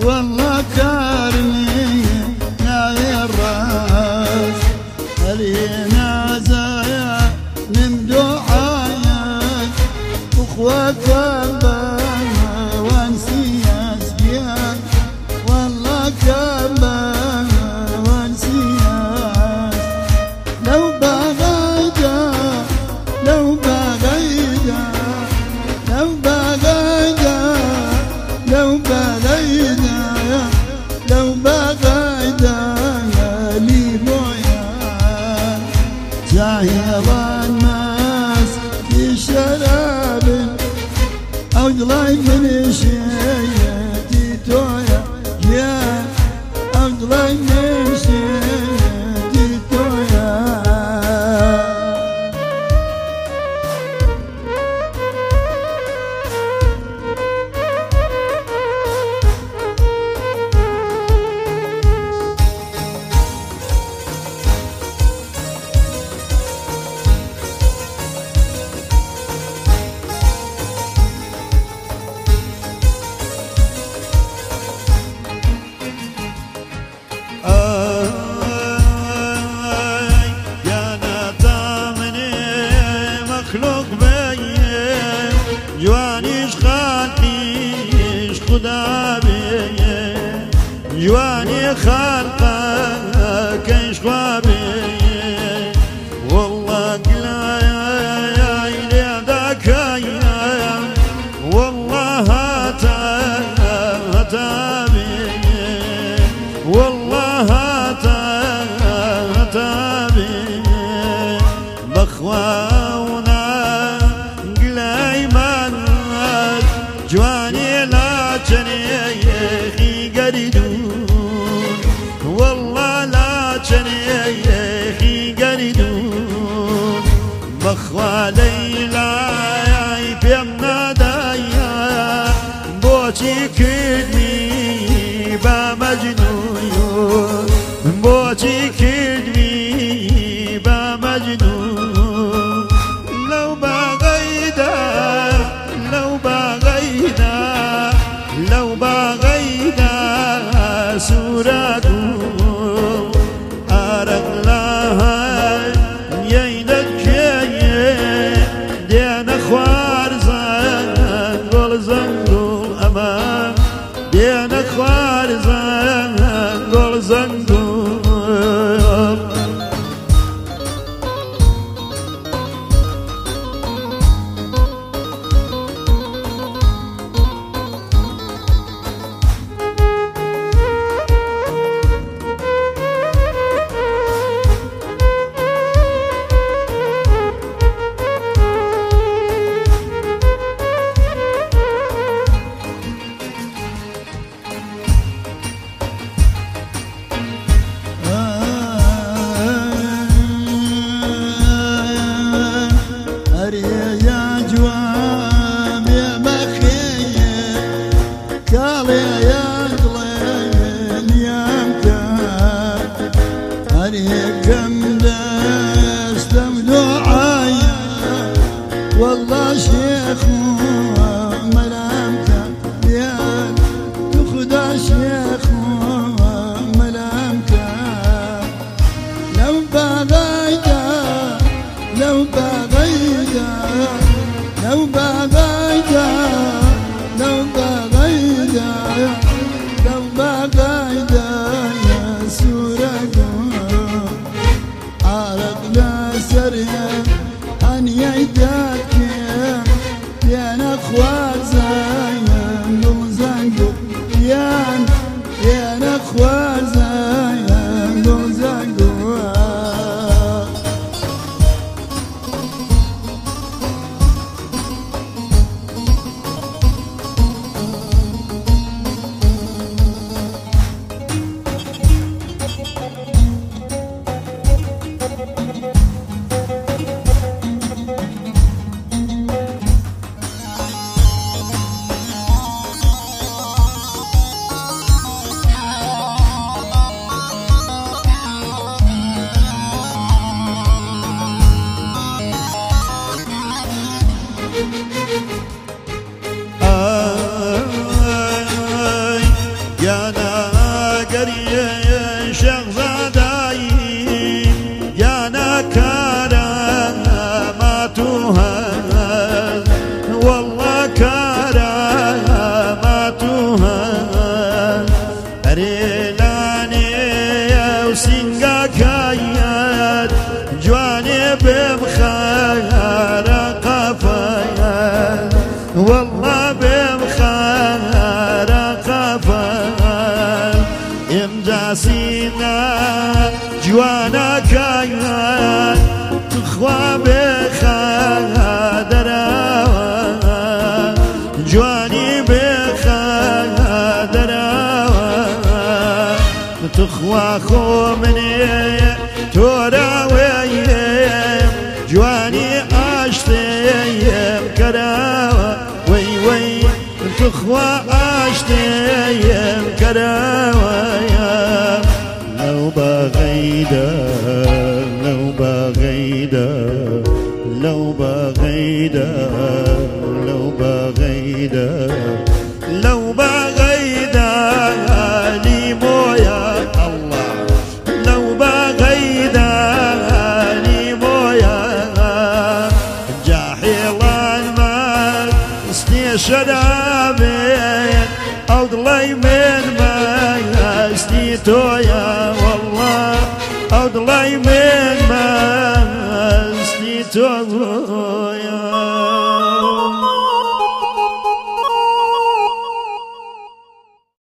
والله كارني يا الراس علينا زايا من دعايا اخوات البنا وانسياس بيان والله كبا وانسياس لو بغيدا لو بغيدا لو بغيدا لو بغيدا لو بغيدا لي مويا زاهر الناس في شراب او ضلاي من شيتي تويا يا او ضلاي من شيتي تويا جوانيش خالقيش خدا بيه جواني خالقك ايش خوابيه والله قلاي ليدك والله هتا بيه والله هتا بيه بخواونا جواني لا تنيخي قريدون والله لا تنيخي قريدون بخوا ليلى بيمنا دايا بوتي كدمي بمجنون بوتي كدمي بمجنون لو بغيدا لو بغيدا لو بغيدا سوراتو أرق لها ييدك دينا خوار زنقل زنقل أمان دينا خوار زنقل زنقل والله شيخ ملامته بيان تخدع شيخ ملامته لو بغيدا لو بغيدا لو بغيدا لو بغيدا لو بغيدا يا سوركم عرق لا سريان أن يدك يا یاسینا جوانا کایان تخوا بخادراوە جوانی بخادراوە تخوا خۆ منێ تۆراوەیە جوانی ئاشتێم کەراوە وەی وەی تخوا ئاشتێم کەراوە لەو باغەیدا لەو باغەیدا لەو باغەیدا لەو باغەیدا لەو باغەیدا لیمۆیە ئەڵڵا لەو باغەیدا لیمۆیە جاحێڵانمان ستێ شەرابێن ئەو دڵەی من مەستی تۆیە وەڵڵا ئەو دڵەی من مەستی تۆ